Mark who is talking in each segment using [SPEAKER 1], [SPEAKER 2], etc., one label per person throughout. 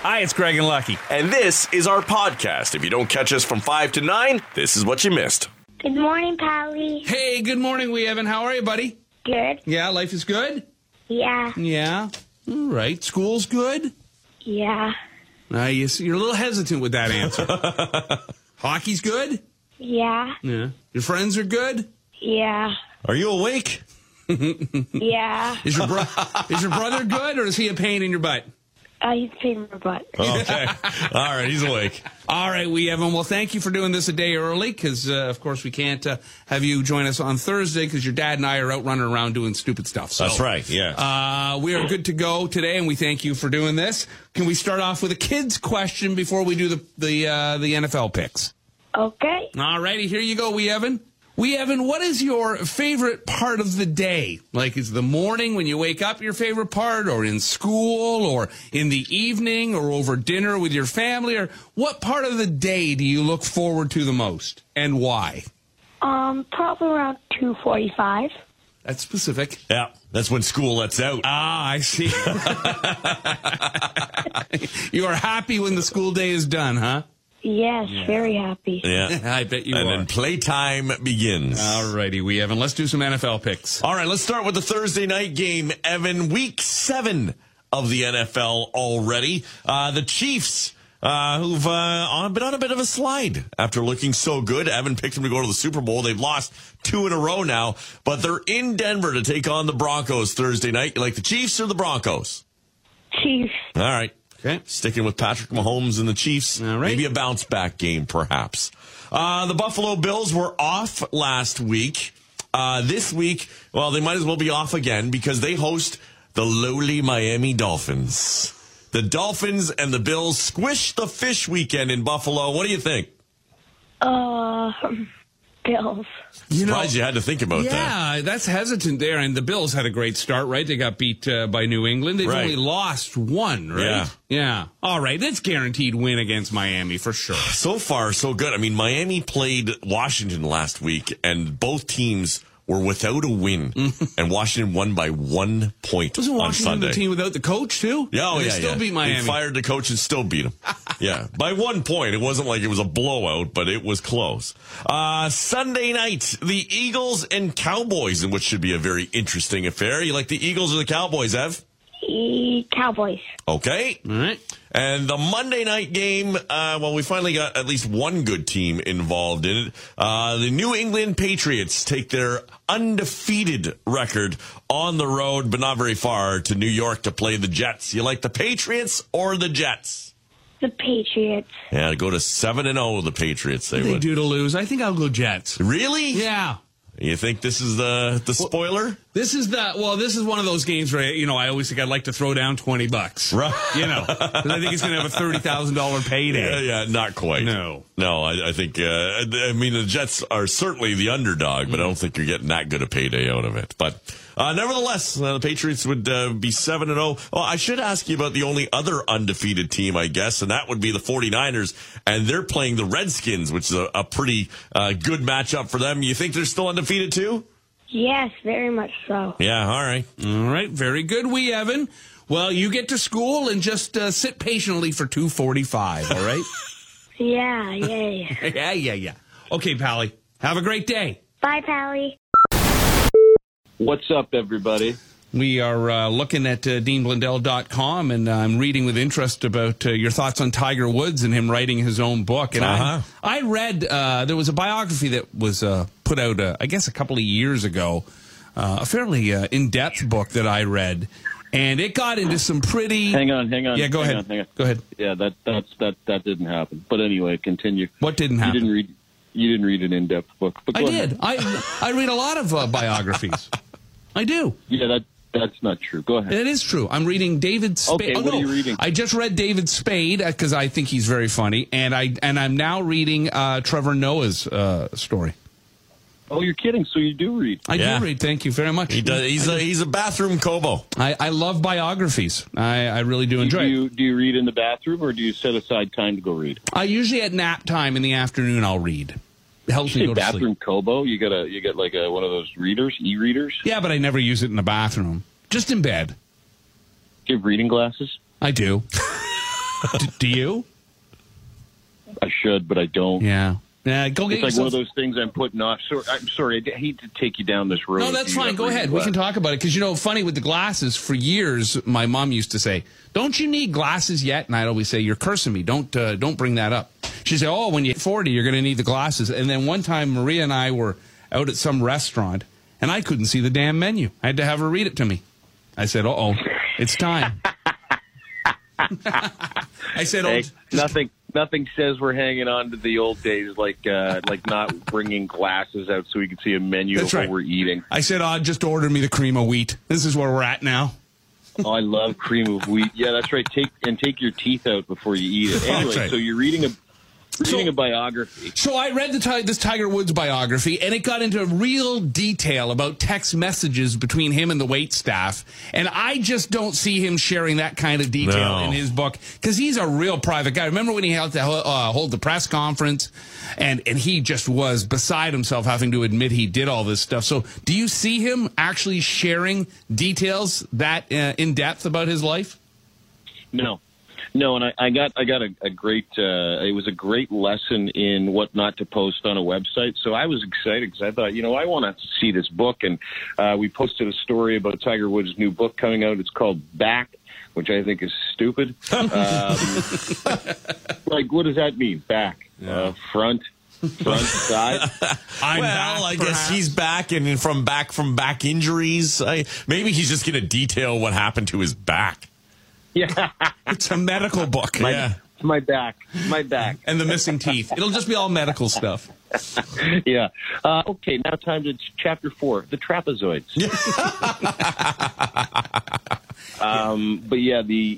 [SPEAKER 1] Hi, it's Greg and Lucky.
[SPEAKER 2] And this is our podcast. If you don't catch us from 5 to 9, this is what you missed.
[SPEAKER 3] Good morning, Pally.
[SPEAKER 1] Hey, good morning, Wee Evan. How are you, buddy?
[SPEAKER 3] Good.
[SPEAKER 1] Yeah, life is good?
[SPEAKER 3] Yeah.
[SPEAKER 1] Yeah. All right. School's good?
[SPEAKER 3] Yeah.
[SPEAKER 1] You're a little hesitant with that answer. Hockey's good?
[SPEAKER 3] Yeah.
[SPEAKER 1] Yeah. Your friends are good?
[SPEAKER 3] Yeah.
[SPEAKER 2] Are you awake?
[SPEAKER 3] Yeah.
[SPEAKER 1] Is your brother good, or is he a pain in your butt?
[SPEAKER 3] He's paying my butt.
[SPEAKER 2] Okay. All right, he's awake.
[SPEAKER 1] All right, Wee Evan. Well, thank you for doing this a day early because, of course, we can't have you join us on Thursday because your dad and I are out running around doing stupid stuff. So,
[SPEAKER 2] That's right, yeah.
[SPEAKER 1] We are good to go today, and we thank you for doing this. Can we start off with a kid's question before we do the NFL picks?
[SPEAKER 3] Okay.
[SPEAKER 1] All righty, here you go, Wee Evan. Wee Evan, what is your favorite part of the day? Like, is the morning when you wake up your favorite part, or in school, or in the evening, or over dinner with your family? Or what part of the day do you look forward to the most, and why?
[SPEAKER 3] Probably around 2:45.
[SPEAKER 1] That's specific.
[SPEAKER 2] Yeah, that's when school lets out.
[SPEAKER 1] Ah, I see. You are happy when the school day is done, huh?
[SPEAKER 3] Yes, very happy.
[SPEAKER 2] Yeah.
[SPEAKER 1] I bet you
[SPEAKER 2] And
[SPEAKER 1] are.
[SPEAKER 2] then playtime begins.
[SPEAKER 1] All righty, Wee Evan. Let's do some NFL picks.
[SPEAKER 2] All right, let's start with the Thursday night game, Evan. Week 7 of the NFL already. The Chiefs, who've been on a bit of a slide after looking so good. Evan picked them to go to the Super Bowl. They've lost 2 in a row now, but they're in Denver to take on the Broncos Thursday night. You like the Chiefs or the Broncos?
[SPEAKER 3] Chiefs.
[SPEAKER 2] All right.
[SPEAKER 1] Okay.
[SPEAKER 2] Sticking with Patrick Mahomes and the Chiefs.
[SPEAKER 1] All right.
[SPEAKER 2] Maybe a bounce-back game, perhaps. The Buffalo Bills were off last week. This week, well, they might as well be off again because they host the lowly Miami Dolphins. The Dolphins and the Bills squish the fish weekend in Buffalo. What do you think?
[SPEAKER 3] Bills.
[SPEAKER 2] Surprised you had to think about that.
[SPEAKER 1] Yeah, that's hesitant there. And the Bills had a great start, right? They got beat by New England. They've
[SPEAKER 2] Right.
[SPEAKER 1] only lost 1, right? Yeah. All right, that's guaranteed win against Miami for sure.
[SPEAKER 2] So far, so good. I mean, Miami played Washington last week, and both teams were without a win, and Washington won by 1 point
[SPEAKER 1] Wasn't
[SPEAKER 2] on
[SPEAKER 1] Washington
[SPEAKER 2] Sunday.
[SPEAKER 1] the team without the coach, too?
[SPEAKER 2] Yeah,
[SPEAKER 1] They still beat Miami.
[SPEAKER 2] They fired the coach and still beat him. Yeah, by 1 point. It wasn't like it was a blowout, but it was close. Sunday night, the Eagles and Cowboys, in which should be a very interesting affair. You like the Eagles or the Cowboys, Ev?
[SPEAKER 3] Cowboys.
[SPEAKER 2] Okay.
[SPEAKER 1] All right.
[SPEAKER 2] And the Monday night game, we finally got at least one good team involved in it. The New England Patriots take their undefeated record on the road, but not very far, to New York to play the Jets. You like the Patriots or the Jets?
[SPEAKER 3] The Patriots.
[SPEAKER 2] Yeah, to go to 7-0, the Patriots, they
[SPEAKER 1] They
[SPEAKER 2] would.
[SPEAKER 1] do to lose. I think I'll go Jets.
[SPEAKER 2] Really?
[SPEAKER 1] Yeah.
[SPEAKER 2] You think this is the spoiler?
[SPEAKER 1] This is one of those games where, I always think I'd like to throw down $20.
[SPEAKER 2] Right.
[SPEAKER 1] 'Cause I think it's going to have a $30,000 payday.
[SPEAKER 2] Yeah, not quite.
[SPEAKER 1] No,
[SPEAKER 2] I think, the Jets are certainly the underdog, but I don't think you're getting that good a payday out of it. But nevertheless, the Patriots would be 7-0. Oh, I should ask you about the only other undefeated team, I guess, and that would be the 49ers, and they're playing the Redskins, which is a pretty good matchup for them. You think they're still undefeated too?
[SPEAKER 3] Yes, very much so.
[SPEAKER 2] Yeah, all right.
[SPEAKER 1] All right, very good, Wee Evan. Well, you get to school and just sit patiently for 2:45, all right?
[SPEAKER 3] Yeah.
[SPEAKER 1] Yeah. Okay, Pally, have a great day.
[SPEAKER 3] Bye, Pally.
[SPEAKER 4] What's up, everybody?
[SPEAKER 1] We are looking at DeanBlundell.com, and I'm reading with interest about your thoughts on Tiger Woods and him writing his own book. And I read there was a biography that was put out, I guess, a couple of years ago, a fairly in-depth book that I read, and it got into some pretty...
[SPEAKER 4] Hang on.
[SPEAKER 1] Yeah, go ahead. Go ahead.
[SPEAKER 4] Yeah, that didn't happen. But anyway, continue.
[SPEAKER 1] What didn't happen?
[SPEAKER 4] You didn't read an in-depth book. But
[SPEAKER 1] I
[SPEAKER 4] go
[SPEAKER 1] did.
[SPEAKER 4] ahead.
[SPEAKER 1] I read a lot of biographies. I do.
[SPEAKER 4] Yeah, that's not true. Go ahead.
[SPEAKER 1] It is true. I'm reading David Spade.
[SPEAKER 4] Okay, what are you reading?
[SPEAKER 1] I just read David Spade because I think he's very funny, and I'm now reading Trevor Noah's story.
[SPEAKER 4] Oh, you're kidding. So you do read.
[SPEAKER 1] I do read. Thank you very much.
[SPEAKER 2] He does. He's a bathroom Kobo.
[SPEAKER 1] I love biographies. I really do enjoy it.
[SPEAKER 4] Do you read in the bathroom, or do you set aside time to go read?
[SPEAKER 1] I usually at nap time in the afternoon I'll read. It helps me go to sleep.
[SPEAKER 4] Bathroom Kobo? You got like one of those readers, e-readers?
[SPEAKER 1] Yeah, but I never use it in the bathroom. Just in bed.
[SPEAKER 4] Do you have reading glasses?
[SPEAKER 1] I do. Do you?
[SPEAKER 4] I should, but I don't.
[SPEAKER 1] Yeah. Go get
[SPEAKER 4] It's like
[SPEAKER 1] yourself...
[SPEAKER 4] one of those things I'm putting off. I'm sorry. I hate to take you down this road.
[SPEAKER 1] No, that's fine. Go ahead. We can talk about it. Because, funny with the glasses, for years, my mom used to say, don't you need glasses yet? And I'd always say, you're cursing me. Don't bring that up. She'd say, oh, when you're 40, you're going to need the glasses. And then one time, Maria and I were out at some restaurant, and I couldn't see the damn menu. I had to have her read it to me. I said, uh-oh, it's time. I said,
[SPEAKER 4] hey, nothing says we're hanging on to the old days like not bringing glasses out so we can see a menu
[SPEAKER 1] That's
[SPEAKER 4] before
[SPEAKER 1] right.
[SPEAKER 4] we're eating.
[SPEAKER 1] I said, just order me the cream of wheat. This is where we're at now.
[SPEAKER 4] Oh, I love cream of wheat. Yeah, that's right. Take your teeth out before you eat it. Anyway,
[SPEAKER 1] right.
[SPEAKER 4] So you're reading a biography.
[SPEAKER 1] So I read this Tiger Woods biography, and it got into real detail about text messages between him and the wait staff. And I just don't see him sharing that kind of detail in his book, because he's a real private guy. Remember when he had to hold the press conference, and he just was beside himself having to admit he did all this stuff. So do you see him actually sharing details that in depth about his life?
[SPEAKER 4] No, and I got a great. It was a great lesson in what not to post on a website. So I was excited because I thought, I want to see this book, and we posted a story about Tiger Woods' new book coming out. It's called Back, which I think is stupid. Like, what does that mean? Back, front, side.
[SPEAKER 2] I guess he's back, and from back injuries. Maybe he's just going to detail what happened to his back.
[SPEAKER 4] Yeah,
[SPEAKER 1] It's a medical book.
[SPEAKER 4] my back,
[SPEAKER 1] And the missing teeth. It'll just be all medical stuff.
[SPEAKER 4] Yeah. Okay, now time to chapter 4, the trapezoids. But yeah,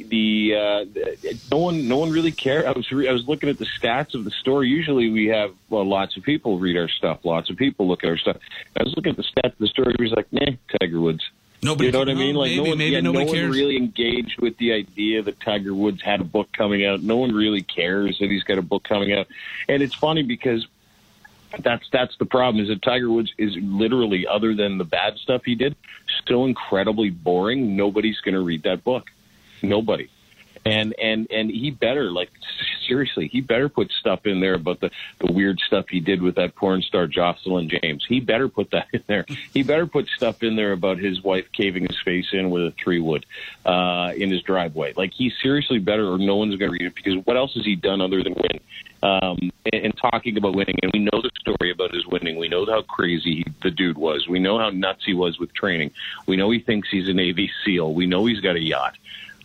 [SPEAKER 4] no one really cared. I was looking at the stats of the store. Usually we have lots of people read our stuff. Lots of people look at our stuff. I was looking at the stats of the store. He was like, Tiger Woods.
[SPEAKER 1] Nobody,
[SPEAKER 4] you know what I mean? Like
[SPEAKER 1] maybe
[SPEAKER 4] no one
[SPEAKER 1] cares.
[SPEAKER 4] really engaged with the idea that Tiger Woods had a book coming out. No one really cares that he's got a book coming out. And it's funny because that's the problem, is that Tiger Woods is literally, other than the bad stuff he did, so incredibly boring. Nobody's going to read that book. Nobody. And he better, seriously, he better put stuff in there about the weird stuff he did with that porn star Jocelyn James. He better put that in there. He better put stuff in there about his wife caving his face in with a 3-wood in his driveway. Like, he seriously better, or no one's going to read it, because what else has he done other than win? And talking about winning, and we know the story about his winning. We know how crazy the dude was. We know how nuts he was with training. We know he thinks he's a Navy SEAL. We know he's got a yacht.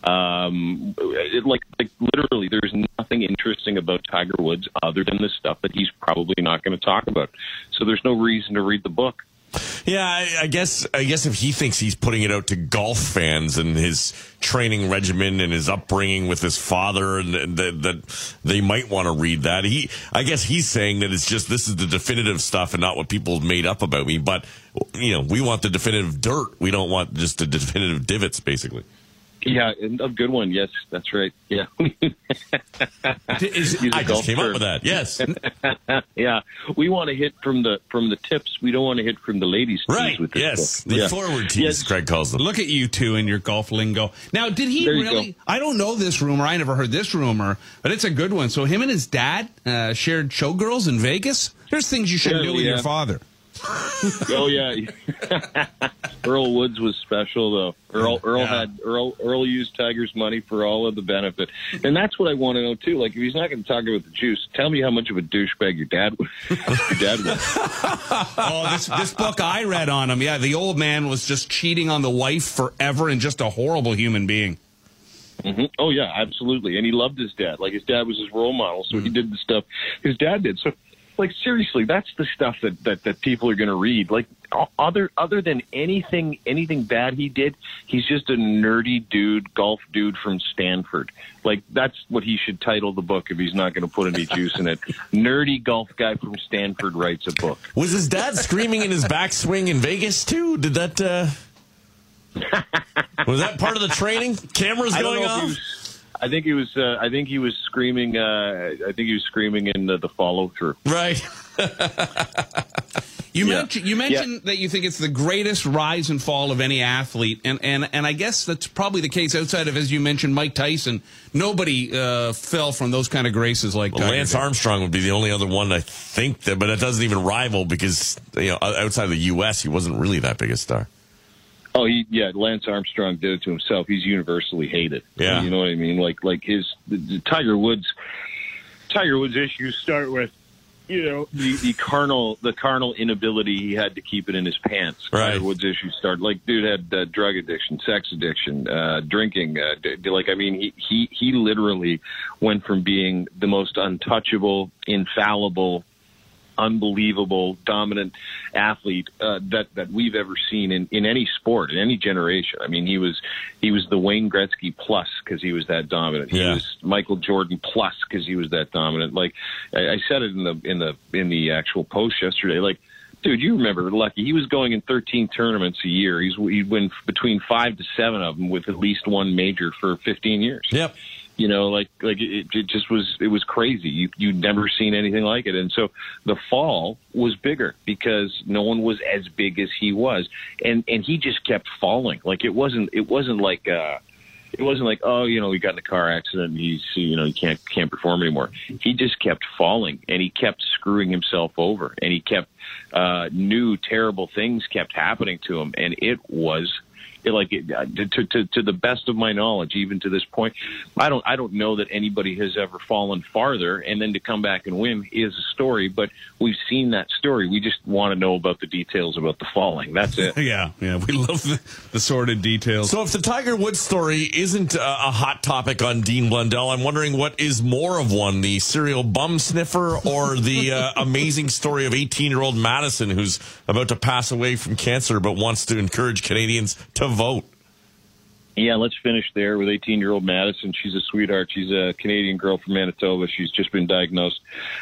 [SPEAKER 4] Literally, there's nothing interesting about Tiger Woods other than the stuff that he's probably not going to talk about. So there's no reason to read the book.
[SPEAKER 2] Yeah, I guess if he thinks he's putting it out to golf fans and his training regimen and his upbringing with his father, and that they might want to read that. I guess he's saying that it's just, this is the definitive stuff and not what people have made up about me. But we want the definitive dirt. We don't want just the definitive divots, basically.
[SPEAKER 4] Yeah, a good one. Yes, that's right. Yeah.
[SPEAKER 2] I just came up with that. Yes.
[SPEAKER 4] Yeah. We want to hit from the tips. We don't want to hit from the ladies' tees.
[SPEAKER 2] Right.
[SPEAKER 4] With this
[SPEAKER 2] yes.
[SPEAKER 4] book.
[SPEAKER 2] The forward tees,
[SPEAKER 4] yes.
[SPEAKER 2] Craig calls them.
[SPEAKER 1] Look at you two and your golf lingo. Now, did he
[SPEAKER 4] There you
[SPEAKER 1] really?
[SPEAKER 4] go.
[SPEAKER 1] I don't know this rumor. I never heard this rumor, but it's a good one. So him and his dad shared showgirls in Vegas? There's things you shouldn't do with your father.
[SPEAKER 4] Oh yeah, Earl Woods was special though. Earl used Tiger's money for all of the benefit, and that's what I want to know too. Like, if he's not going to talk about the juice, tell me how much of a douchebag your dad was.
[SPEAKER 1] Oh, this book I read on him. Yeah, the old man was just cheating on the wife forever and just a horrible human being.
[SPEAKER 4] Mm-hmm. Oh yeah, absolutely, and he loved his dad. Like, his dad was his role model, so he did the stuff his dad did. So. Like, seriously, that's the stuff that people are going to read. Like, other than anything bad he did, he's just a nerdy dude, golf dude from Stanford. Like, that's what he should title the book if he's not going to put any juice in it. Nerdy golf guy from Stanford writes a book.
[SPEAKER 2] Was his dad screaming in his backswing in Vegas too? Did that was that part of the training? Cameras going off?
[SPEAKER 4] I think he was screaming. I think he was screaming in the follow through.
[SPEAKER 2] Right.
[SPEAKER 1] You mentioned that you think it's the greatest rise and fall of any athlete, and I guess that's probably the case outside of, as you mentioned, Mike Tyson. Nobody fell from those kind of graces like
[SPEAKER 2] Lance Armstrong would be the only other one I think that, but it doesn't even rival because outside of the U.S. he wasn't really that big a star.
[SPEAKER 4] Oh, Lance Armstrong did it to himself. He's universally hated.
[SPEAKER 2] Yeah,
[SPEAKER 4] you know what I mean. Like the Tiger Woods issues start with, the carnal inability he had to keep it in his pants.
[SPEAKER 2] Right.
[SPEAKER 4] Tiger Woods issues start like dude had drug addiction, sex addiction, drinking. He literally went from being the most untouchable, infallible, unbelievable, dominant athlete that we've ever seen in any sport, in any generation. I mean, he was the Wayne Gretzky plus because he was that dominant. He was Michael Jordan plus because he was that dominant. Like I said it in the actual post yesterday. Like, dude, you remember Lucky? He was going in 13 tournaments a year. He'd win between 5 to 7 of them with at least one major for 15 years.
[SPEAKER 2] Yep.
[SPEAKER 4] It just was crazy. You'd never seen anything like it. And so the fall was bigger because no one was as big as he was. And he just kept falling. Like it wasn't like, oh, he got in a car accident and he can't perform anymore. He just kept falling and he kept screwing himself over and he kept, new terrible things kept happening to him. And it was, to the best of my knowledge, even to this point, I don't know that anybody has ever fallen farther, and then to come back and win is a story. But we've seen that story. We just want to know about the details about the falling. That's it.
[SPEAKER 1] Yeah. We love the sordid details.
[SPEAKER 2] So if the Tiger Woods story isn't a hot topic on Dean Blundell, I'm wondering what is more of one: the serial bum sniffer or the amazing story of 18-year-old Madison, who's about to pass away from cancer but wants to encourage Canadians to vote.
[SPEAKER 4] Yeah, let's finish there with 18-year-old Madison. She's a sweetheart. She's a Canadian girl from Manitoba. She's just been diagnosed,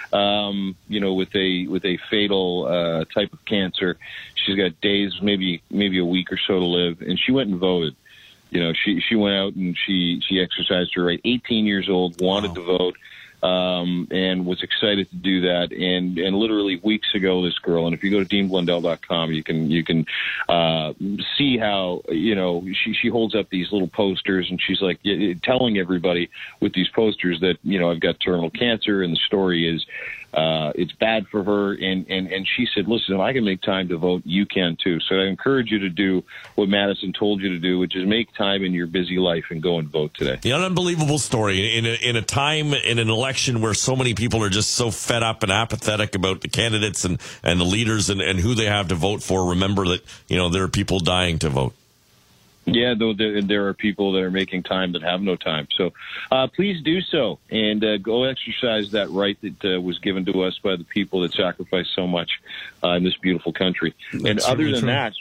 [SPEAKER 4] with a fatal type of cancer. She's got days, maybe a week or so to live, and she went and voted. She went out and she exercised her right. 18 years old, wanted to vote. And was excited to do that. And literally weeks ago, this girl, and if you go to DeanBlundell.com, you can see how, she holds up these little posters and she's like telling everybody with these posters that, I've got terminal cancer, and the story is, it's bad for her. And she said, listen, if I can make time to vote, you can too. So I encourage you to do what Madison told you to do, which is make time in your busy life and go and vote today.
[SPEAKER 2] Yeah, an unbelievable story in a time, in an election where so many people are just so fed up and apathetic about the candidates and the leaders and who they have to vote for. Remember that, there are people dying to vote.
[SPEAKER 4] Yeah, though there are people that are making time that have no time. So please do so and go exercise that right that was given to us by the people that sacrificed so much in this beautiful country. And other than that,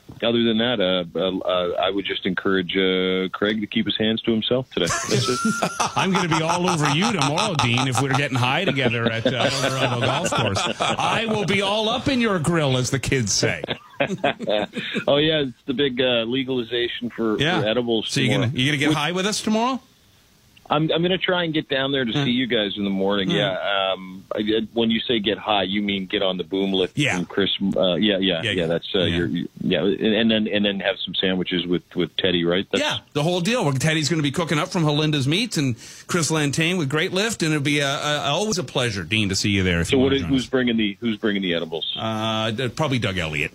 [SPEAKER 4] I would just encourage Craig to keep his hands to himself today. That's it.
[SPEAKER 1] I'm going to be all over you tomorrow, Dean, if we're getting high together at Eldorado Golf Course. I will be all up in your grill, as the kids say.
[SPEAKER 4] Oh, yeah, it's the big legalization for edibles.
[SPEAKER 1] So you gonna get high with us tomorrow?
[SPEAKER 4] I'm going to try and get down there to see you guys in the morning. Yeah. When you say get high, you mean get on the boom lift?
[SPEAKER 1] Yeah.
[SPEAKER 4] And Chris. Yeah. That's and then have some sandwiches with Teddy, right? That's,
[SPEAKER 1] the whole deal. Teddy's going to be cooking up from Helinda's Meats and Chris Lantain with Great Lift, and it'll be always a pleasure, Dean, to see you there.
[SPEAKER 4] Who's bringing the edibles?
[SPEAKER 1] Probably Doug Elliott.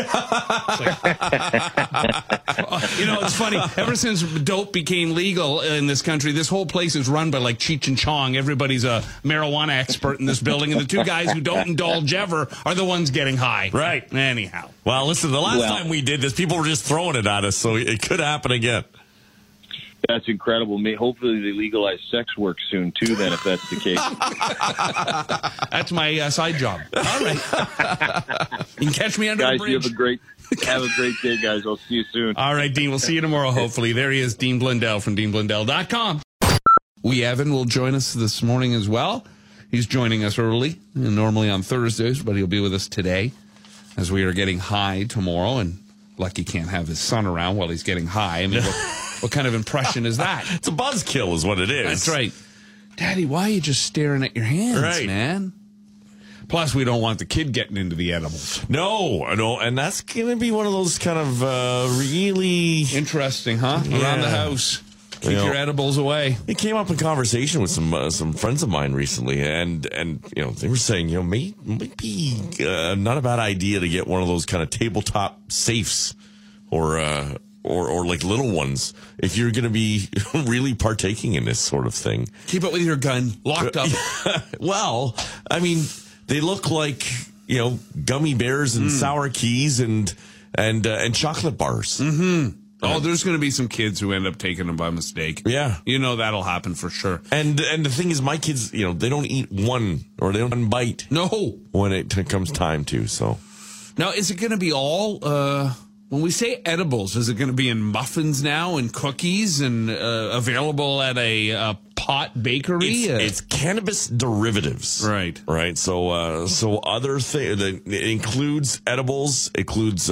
[SPEAKER 1] It's funny. Ever since dope became legal in this country, this whole place is run by like Cheech and Chong. Everybody's a marijuana expert in this building, and the two guys who don't indulge ever are the ones getting high.
[SPEAKER 2] Right.
[SPEAKER 1] Anyhow.
[SPEAKER 2] Well, listen, the last time we did this, people were just throwing it at us, so it could happen again.
[SPEAKER 4] That's incredible. Hopefully they legalize sex work soon, too, then, if that's the case.
[SPEAKER 1] That's my side job. All right. You can catch me under the bridge.
[SPEAKER 4] Guys, have a great day, guys. I'll see you soon.
[SPEAKER 1] All right, Dean. We'll see you tomorrow, hopefully. There he is, Dean Blundell from DeanBlundell.com. Evan will join us this morning as well. He's joining us early, normally on Thursdays, but he'll be with us today as we are getting high tomorrow. And Lucky can't have his son around while he's getting high. I mean, what kind of impression is that?
[SPEAKER 2] It's a buzzkill is what it is.
[SPEAKER 1] That's right. Daddy, why are you just staring at your hands, man? Plus, we don't want the kid getting into the edibles.
[SPEAKER 2] No, and that's going to be one of those kind of really
[SPEAKER 1] interesting, huh?
[SPEAKER 2] Yeah.
[SPEAKER 1] Around the house, keep your edibles away.
[SPEAKER 2] It came up in conversation with some friends of mine recently, and they were saying might be not a bad idea to get one of those kind of tabletop safes or like little ones if you're going to be really partaking in this sort of thing.
[SPEAKER 1] Keep it with your gun locked up.
[SPEAKER 2] Well, I mean, they look like gummy bears and sour keys and chocolate bars.
[SPEAKER 1] Mm-hmm. Oh, there's going to be some kids who end up taking them by mistake.
[SPEAKER 2] Yeah,
[SPEAKER 1] that'll happen for sure.
[SPEAKER 2] And the thing is, my kids, they don't eat one or they don't bite.
[SPEAKER 1] No,
[SPEAKER 2] when it comes time to. So
[SPEAKER 1] now, is it going to be all? When we say edibles, is it going to be in muffins now and cookies and available at a pot bakery?
[SPEAKER 2] It's cannabis derivatives,
[SPEAKER 1] right?
[SPEAKER 2] So other things. It includes edibles. It includes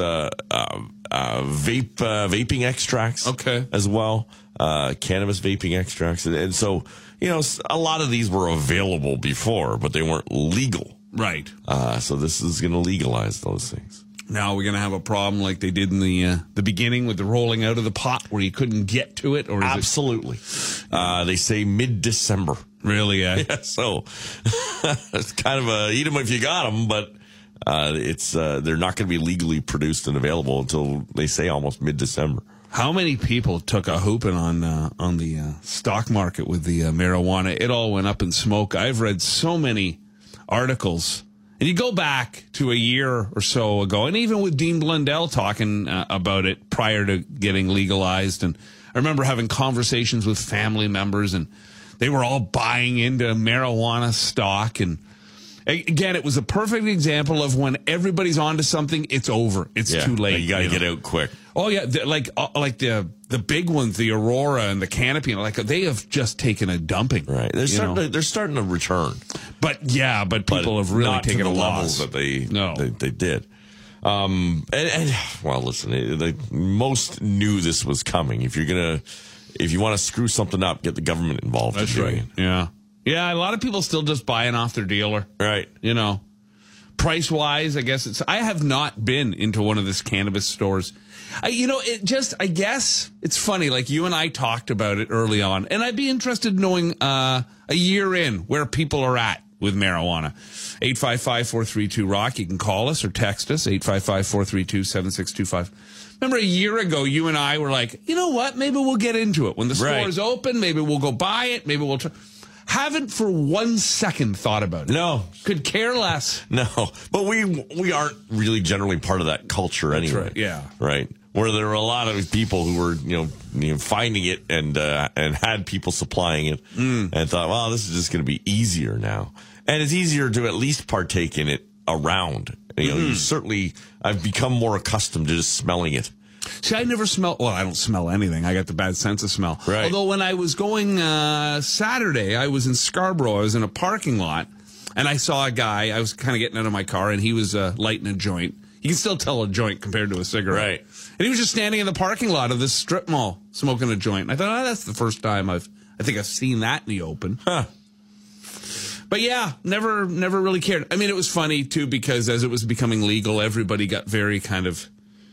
[SPEAKER 2] vaping extracts.
[SPEAKER 1] Okay,
[SPEAKER 2] as well. Cannabis vaping extracts, and so a lot of these were available before, but they weren't legal.
[SPEAKER 1] Right.
[SPEAKER 2] So this is going to legalize those things.
[SPEAKER 1] Now we're going to have a problem like they did in the beginning with the rolling out of the pot where you couldn't get to it? Or
[SPEAKER 2] Absolutely. They say mid-December.
[SPEAKER 1] Really,
[SPEAKER 2] Yeah, so it's kind of a eat them if you got them, but they're not going to be legally produced and available until they say almost mid-December.
[SPEAKER 1] How many people took a whooping on the stock market with the marijuana? It all went up in smoke. I've read so many articles. And you go back to a year or so ago, and even with Dean Blundell talking about it prior to getting legalized. And I remember having conversations with family members, and they were all buying into marijuana stock. And again, it was a perfect example of when everybody's onto something, it's over. It's too late.
[SPEAKER 2] You got to get out quick.
[SPEAKER 1] Oh, yeah. Like the big ones, the Aurora and the Canopy, they have just taken a dumping.
[SPEAKER 2] Right. They're starting to return.
[SPEAKER 1] But people have really taken a
[SPEAKER 2] levels
[SPEAKER 1] loss.
[SPEAKER 2] that they did. Well, listen, they most knew this was coming. If you want to screw something up, get the government involved.
[SPEAKER 1] That's right. Yeah. Yeah, a lot of people still just buying off their dealer.
[SPEAKER 2] Right.
[SPEAKER 1] Price wise, I guess I have not been into one of this cannabis stores. I guess it's funny. Like you and I talked about it early on, and I'd be interested in knowing a year in where people are at with marijuana. 855-432-ROCK. You can call us or text us, 855-432-7625. Remember a year ago, you and I were like, you know what? Maybe we'll get into it. When the store is open, maybe we'll go buy it. Maybe we'll try. Haven't for 1 second thought about it.
[SPEAKER 2] No.
[SPEAKER 1] Could care less.
[SPEAKER 2] No. But we aren't really generally part of that culture anyway.
[SPEAKER 1] That's right. Yeah.
[SPEAKER 2] Right. Where there are a lot of people who were, finding it and had people supplying it and thought, well, this is just going to be easier now. And it's easier to at least partake in it around. I've become more accustomed to just smelling it.
[SPEAKER 1] See, I never smell. Well, I don't smell anything. I got the bad sense of smell.
[SPEAKER 2] Right.
[SPEAKER 1] Although when I was going Saturday, I was in Scarborough. I was in a parking lot, and I saw a guy. I was kind of getting out of my car, and he was lighting a joint. You can still tell a joint compared to a cigarette.
[SPEAKER 2] Right.
[SPEAKER 1] And he was just standing in the parking lot of this strip mall smoking a joint. And I thought, that's the first time I think I've seen that in the open.
[SPEAKER 2] Huh.
[SPEAKER 1] But yeah, never really cared. I mean, it was funny too because as it was becoming legal, everybody got very kind of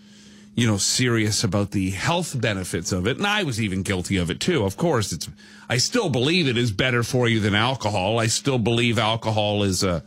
[SPEAKER 1] serious about the health benefits of it. And I was even guilty of it too. Of course, I still believe it is better for you than alcohol. I still believe alcohol is a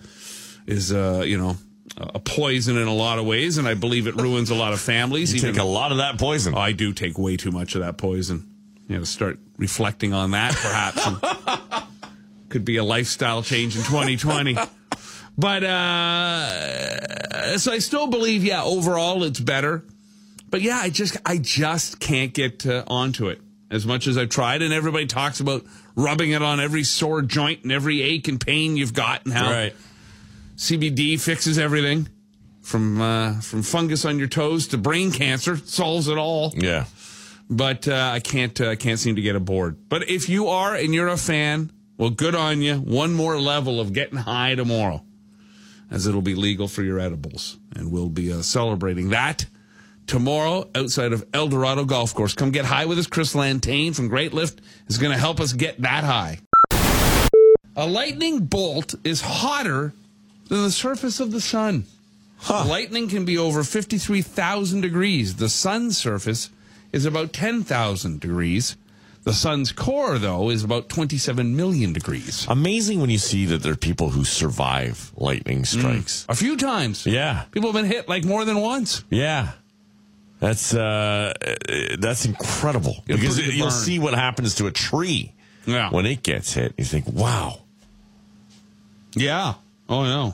[SPEAKER 1] poison in a lot of ways, and I believe it ruins a lot of families.
[SPEAKER 2] You take a lot of that poison.
[SPEAKER 1] I do take way too much of that poison. Start reflecting on that, perhaps. Could be a lifestyle change in 2020. But so I still believe, overall it's better. But I just can't get onto it as much as I've tried. And everybody talks about rubbing it on every sore joint and every ache and pain you've got, and how CBD fixes everything from fungus on your toes to brain cancer, solves it all.
[SPEAKER 2] Yeah.
[SPEAKER 1] But I can't seem to get aboard. But if you are and you're a fan, well, good on you. One more level of getting high tomorrow, as it'll be legal for your edibles, and we'll be celebrating that tomorrow outside of El Dorado Golf Course. Come get high with us. Chris Lantain from Great Lift is going to help us get that high. A lightning bolt is hotter than the surface of the sun. Lightning can be over 53,000 degrees. The sun's surface is about 10,000 degrees. The sun's core, though, is about 27 million degrees.
[SPEAKER 2] Amazing when you see that there are people who survive lightning strikes.
[SPEAKER 1] A few times.
[SPEAKER 2] Yeah.
[SPEAKER 1] People have been hit like more than once.
[SPEAKER 2] Yeah. That's incredible. Because you'll see what happens to a tree when it gets hit. You think, wow.
[SPEAKER 1] Yeah. Oh, no.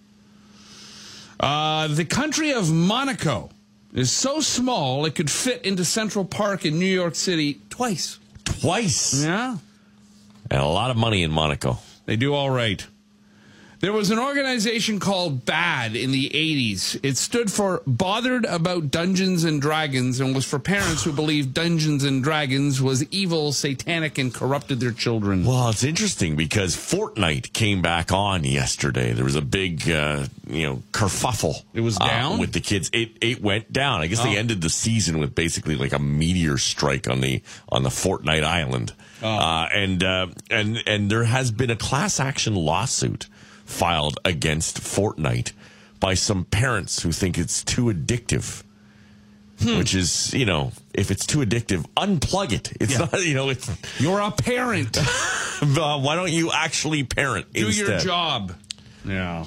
[SPEAKER 1] The country of Monaco is so small it could fit into Central Park in New York City twice.
[SPEAKER 2] Twice?
[SPEAKER 1] Yeah.
[SPEAKER 2] And a lot of money in Monaco.
[SPEAKER 1] They do all right. There was an organization called BAD in the 80s. It stood for Bothered About Dungeons and Dragons and was for parents who believed Dungeons and Dragons was evil, satanic, and corrupted their children.
[SPEAKER 2] Well, it's interesting because Fortnite came back on yesterday. There was a big, kerfuffle.
[SPEAKER 1] It was down?
[SPEAKER 2] With the kids. It went down. I guess they ended the season with basically like a meteor strike on the Fortnite island. And there has been a class action lawsuit filed against Fortnite by some parents who think it's too addictive. Which is, if it's too addictive, unplug it. It's not, it's...
[SPEAKER 1] You're a parent.
[SPEAKER 2] Why don't you actually parent instead?
[SPEAKER 1] Do your job. Yeah.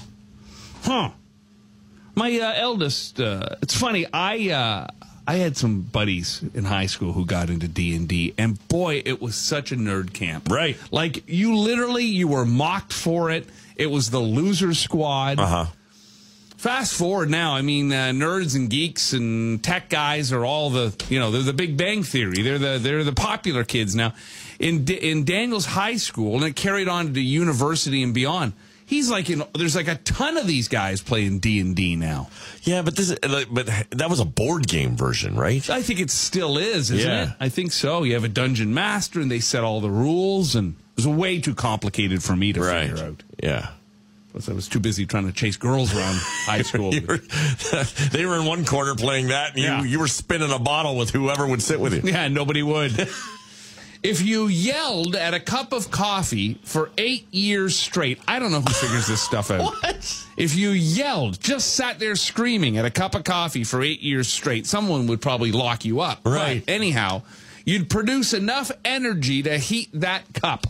[SPEAKER 1] My eldest, it's funny, I had some buddies in high school who got into D&D, and boy, it was such a nerd camp.
[SPEAKER 2] Right.
[SPEAKER 1] Like, you were mocked for it. It was the loser squad. Fast forward now, nerds and geeks and tech guys are all they're the Big Bang Theory. They're the popular kids now. In Daniel's high school, and it carried on to university and beyond, he's there's like a ton of these guys playing D&D now.
[SPEAKER 2] Yeah, but that was a board game version, right?
[SPEAKER 1] I think it still is, isn't it? I think so. You have a dungeon master, and they set all the rules, and it was way too complicated for me to figure out.
[SPEAKER 2] Yeah.
[SPEAKER 1] Plus, I was too busy trying to chase girls around high school.
[SPEAKER 2] They were in one corner playing that, and you were spinning a bottle with whoever would sit with you.
[SPEAKER 1] Yeah, nobody would. If you yelled at a cup of coffee for 8 years straight, I don't know who figures this stuff out.
[SPEAKER 2] What?
[SPEAKER 1] If you just sat there screaming at a cup of coffee for 8 years straight, someone would probably lock you up.
[SPEAKER 2] Right.
[SPEAKER 1] But anyhow, you'd produce enough energy to heat that cup.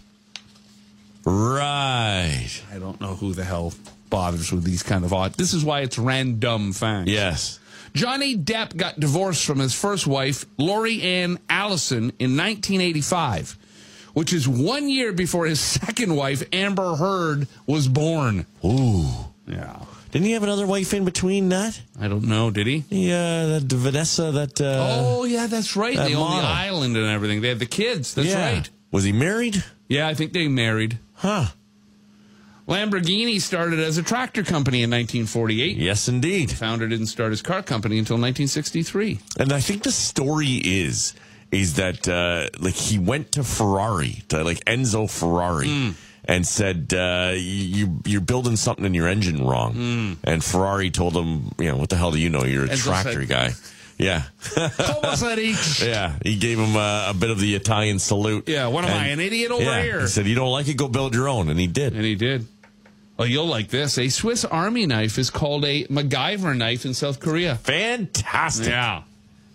[SPEAKER 2] Right.
[SPEAKER 1] I don't know who the hell bothers with these kind of odd. This is why it's random facts.
[SPEAKER 2] Yes.
[SPEAKER 1] Johnny Depp got divorced from his first wife, Lori Ann Allison, in 1985, which is 1 year before his second wife, Amber Heard, was born.
[SPEAKER 2] Ooh.
[SPEAKER 1] Yeah.
[SPEAKER 2] Didn't he have another wife in between that?
[SPEAKER 1] I don't know. Did he?
[SPEAKER 2] Yeah, that Vanessa, that...
[SPEAKER 1] oh, yeah, that's right. They own the island and everything. They had the kids. That's right.
[SPEAKER 2] Was he married?
[SPEAKER 1] Yeah, I think they married.
[SPEAKER 2] Huh.
[SPEAKER 1] Lamborghini started as a tractor company in 1948.
[SPEAKER 2] Yes, indeed.
[SPEAKER 1] The founder didn't start his car company until 1963.
[SPEAKER 2] And I think the story is that he went to Ferrari, to Enzo Ferrari, and said, you're building something in your engine wrong. And Ferrari told him, what the hell do you know? You're a
[SPEAKER 1] Enzo
[SPEAKER 2] tractor guy. Yeah. Yeah. He gave him a bit of the Italian salute.
[SPEAKER 1] Yeah. What am I, an idiot over here?
[SPEAKER 2] He said, you don't like it, go build your own. And he did.
[SPEAKER 1] Well, you'll like this. A Swiss Army knife is called a MacGyver knife in South Korea.
[SPEAKER 2] Fantastic.
[SPEAKER 1] Yeah.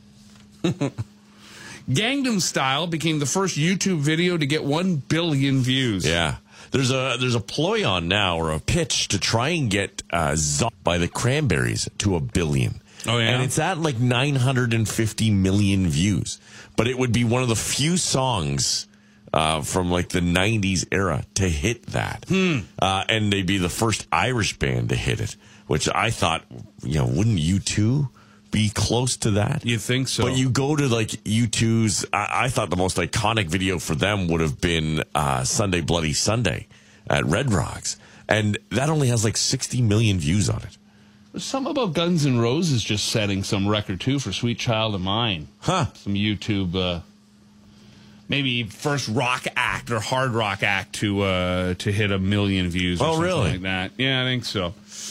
[SPEAKER 1] Gangnam Style became the first YouTube video to get 1 billion views.
[SPEAKER 2] Yeah. There's a ploy on now, or a pitch, to try and get Zombie by the Cranberries to 1 billion.
[SPEAKER 1] Oh, yeah?
[SPEAKER 2] And it's at 950 million views. But it would be one of the few songs from the 90s era to hit that. And they'd be the first Irish band to hit it, which I thought, wouldn't U2 be close to that?
[SPEAKER 1] You'd think so.
[SPEAKER 2] But you go to U2's, I thought the most iconic video for them would have been Sunday Bloody Sunday at Red Rocks. And that only has 60 million views on it.
[SPEAKER 1] There's something about Guns N' Roses just setting some record, too, for Sweet Child of Mine.
[SPEAKER 2] Huh.
[SPEAKER 1] Some YouTube, maybe first rock act or hard rock act to hit 1 million views or something
[SPEAKER 2] really?
[SPEAKER 1] like that. Yeah, I think so.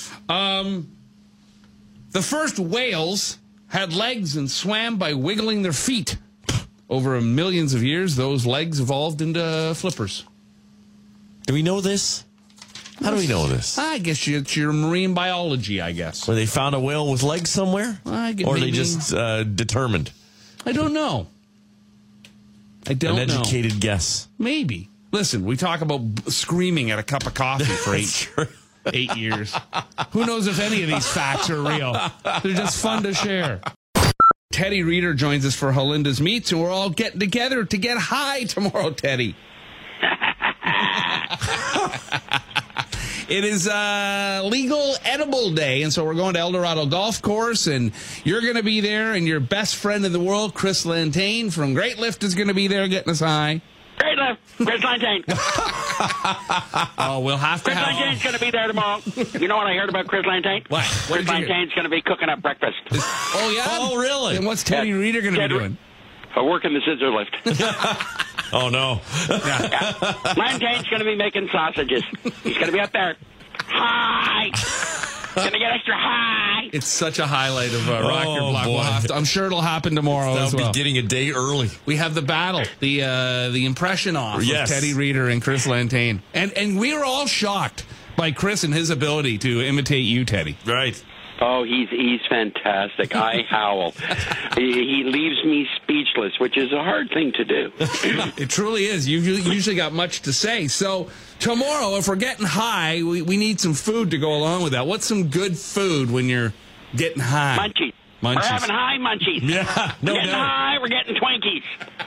[SPEAKER 1] The first whales had legs and swam by wiggling their feet. Over millions of years, those legs evolved into flippers.
[SPEAKER 2] Do we know this? How do we know this?
[SPEAKER 1] I guess it's your marine biology, I guess.
[SPEAKER 2] Where they found a whale with legs somewhere? Or they just determined?
[SPEAKER 1] I don't know. I don't know.
[SPEAKER 2] An educated guess.
[SPEAKER 1] Maybe. Listen, we talk about screaming at a cup of coffee for 8 years. Who knows if any of these facts are real? They're just fun to share. Teddy Reader joins us for Halinda's Meats, and we're all getting together to get high tomorrow, Teddy. It is legal edible day, and so we're going to El Dorado Golf Course, and you're going to be there, and your best friend in the world, Chris Lantain from Great Lift, is going to be there getting us high.
[SPEAKER 5] Great Lift, Chris Lantain.
[SPEAKER 1] Oh, we'll have to
[SPEAKER 5] Chris Lantain's going to be there tomorrow. You know what I heard about Chris Lantain?
[SPEAKER 1] What?
[SPEAKER 5] Chris Lantain's going to be cooking up breakfast.
[SPEAKER 1] Oh, yeah?
[SPEAKER 2] Oh, really?
[SPEAKER 1] And what's Teddy Reader going to be doing?
[SPEAKER 5] Working the scissor lift.
[SPEAKER 2] Oh, no.
[SPEAKER 5] Yeah. Lantain's going to be making sausages. He's going to be up there. High. Going to get extra high.
[SPEAKER 1] It's such a highlight of Rock Your Block.
[SPEAKER 2] Boy.
[SPEAKER 1] I'm sure it'll happen tomorrow as well.
[SPEAKER 2] They'll be getting a day early.
[SPEAKER 1] We have the battle, the impression off of Teddy Reader and Chris Lantain. And we were all shocked by Chris and his ability to imitate you, Teddy.
[SPEAKER 2] Right.
[SPEAKER 5] Oh, he's fantastic. I howl. He leaves me speechless, which is a hard thing to do.
[SPEAKER 1] It truly is. You usually got much to say. So tomorrow, if we're getting high, we need some food to go along with that. What's some good food when you're getting high?
[SPEAKER 5] Munchies. We're having high munchies.
[SPEAKER 2] Yeah,
[SPEAKER 5] we're getting high. We're getting Twinkies.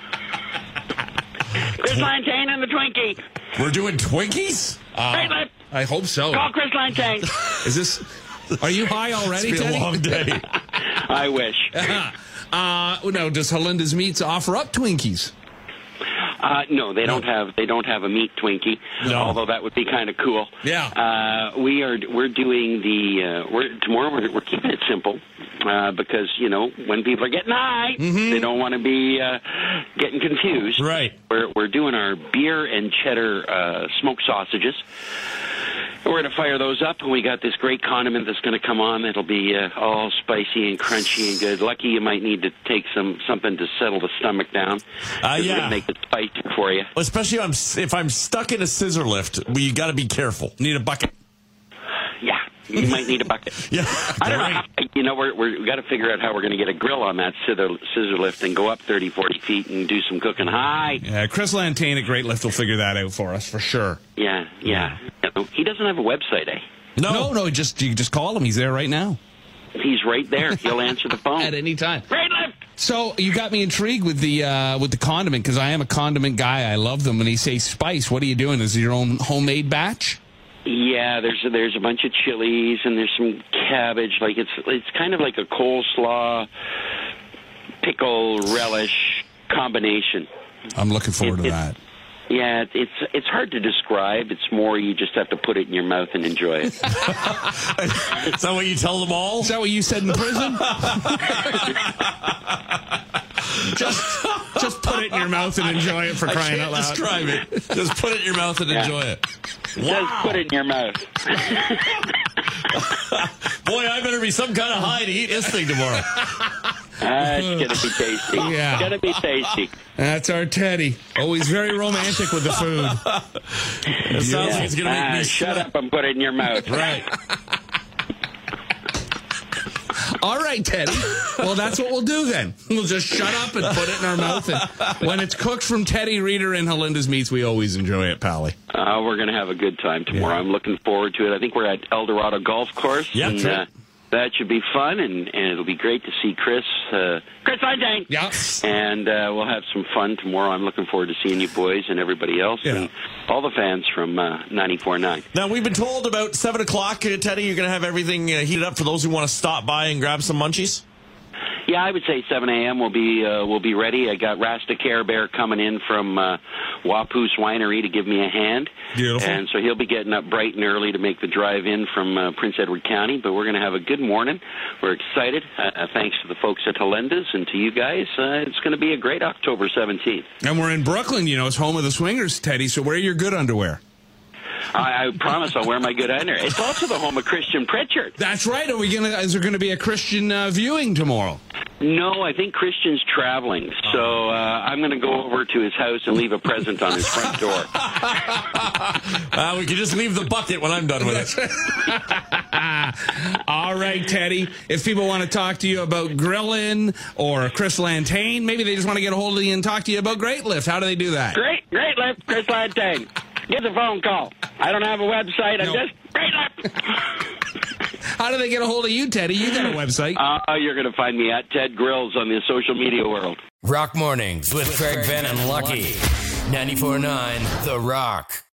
[SPEAKER 5] Chris Lantain and the Twinkie.
[SPEAKER 2] We're doing Twinkies?
[SPEAKER 5] Great Lift.
[SPEAKER 1] I hope so.
[SPEAKER 5] Call Chris Lantain.
[SPEAKER 1] Is this... Are you high already,
[SPEAKER 2] It's been
[SPEAKER 1] Teddy?
[SPEAKER 2] a long day.
[SPEAKER 5] I wish.
[SPEAKER 1] No, does Halinda's Meats offer up Twinkies?
[SPEAKER 5] No, they don't have a meat Twinkie.
[SPEAKER 2] No.
[SPEAKER 5] Although that would be kind of cool.
[SPEAKER 1] Yeah.
[SPEAKER 5] We're doing tomorrow. We're keeping it simple because when people are getting high, they don't want to be getting confused.
[SPEAKER 2] Right.
[SPEAKER 5] We're doing our beer and cheddar smoked sausages. We're going to fire those up, and we got this great condiment that's going to come on. It'll be all spicy and crunchy and good. Lucky you might need to take something to settle the stomach down.
[SPEAKER 2] Yeah.
[SPEAKER 5] We're going to make it spicy for you.
[SPEAKER 2] Well, especially if I'm stuck in a scissor lift, you got to be careful.
[SPEAKER 1] Need a bucket.
[SPEAKER 5] Yeah, you might need a bucket.
[SPEAKER 2] Yeah.
[SPEAKER 5] I don't know. We got to figure out how we're going to get a grill on that scissor lift and go up 30, 40 feet and do some cooking high.
[SPEAKER 1] Yeah, Chris Lantain at Great Lift will figure that out for us, for sure.
[SPEAKER 5] Yeah. He doesn't have a website, eh?
[SPEAKER 1] No, you just call him. He's there right now.
[SPEAKER 5] He's right there. He'll answer the phone.
[SPEAKER 1] At any time.
[SPEAKER 5] Great Lift!
[SPEAKER 1] So you got me intrigued with the condiment, because I am a condiment guy. I love them. When he says spice, what are you doing? Is it your own homemade batch?
[SPEAKER 5] Yeah, there's a bunch of chilies and there's some cabbage. Like it's kind of like a coleslaw, pickle, relish combination.
[SPEAKER 1] I'm looking forward to that.
[SPEAKER 5] Yeah, it's hard to describe. It's more you just have to put it in your mouth and enjoy it.
[SPEAKER 2] Is that what you tell them all?
[SPEAKER 1] Is that what you said in prison? Just put it in your mouth and enjoy it, for crying out loud.
[SPEAKER 2] Describe it. Just put it in your mouth and enjoy it.
[SPEAKER 5] Just put it in your mouth.
[SPEAKER 2] Boy, I better be some kind of high to eat this thing tomorrow.
[SPEAKER 5] It's going to be tasty.
[SPEAKER 1] Yeah.
[SPEAKER 5] It's going to be tasty.
[SPEAKER 1] That's our Teddy. Always very romantic with the food.
[SPEAKER 2] It sounds like it's going to make me
[SPEAKER 5] shut up and put it in your mouth.
[SPEAKER 2] Right.
[SPEAKER 1] All right, Teddy. Well, that's what we'll do then. We'll just shut up and put it in our mouth. And when it's cooked from Teddy Reader and Halinda's Meats, we always enjoy it, Pally.
[SPEAKER 5] We're going to have a good time tomorrow. Yeah. I'm looking forward to it. I think we're at El Dorado Golf Course.
[SPEAKER 2] Yeah,
[SPEAKER 5] and, that should be fun, and it'll be great to see Chris Lantain.
[SPEAKER 1] Yeah.
[SPEAKER 5] And we'll have some fun tomorrow. I'm looking forward to seeing you boys and everybody else, and all the fans from 94.9.
[SPEAKER 2] Now, we've been told about 7 o'clock, Teddy, you're going to have everything heated up for those who want to stop by and grab some munchies?
[SPEAKER 5] Yeah, I would say 7 a.m. we'll be ready. I got Rasta Care Bear coming in from Wapoose Winery to give me a hand.
[SPEAKER 1] Beautiful.
[SPEAKER 5] And so he'll be getting up bright and early to make the drive in from Prince Edward County. But we're going to have a good morning. We're excited. Thanks to the folks at Halinda's and to you guys. It's going to be a great October 17th.
[SPEAKER 1] And we're in Brooklyn, it's home of the swingers, Teddy. So wear your good underwear.
[SPEAKER 5] I promise I'll wear my good underwear. It's also the home of Christian Pritchard.
[SPEAKER 1] That's right. Is there going to be a Christian viewing tomorrow?
[SPEAKER 5] No, I think Christian's traveling, so I'm going to go over to his house and leave a present on his front door.
[SPEAKER 2] We can just leave the bucket when I'm done with it.
[SPEAKER 1] All right, Teddy. If people want to talk to you about grilling or Chris Lantain, maybe they just want to get a hold of you and talk to you about Great Lift. How do they do that?
[SPEAKER 5] Great Lift, Chris Lantain. Give the phone call. I don't have a website. I'm just Great Lift.
[SPEAKER 1] How do they get a hold of you, Teddy? You got a website.
[SPEAKER 5] You're going to find me at Ted Grills on the social media world.
[SPEAKER 6] Rock Mornings with Craig Venn and Lucky. 94.9 The Rock.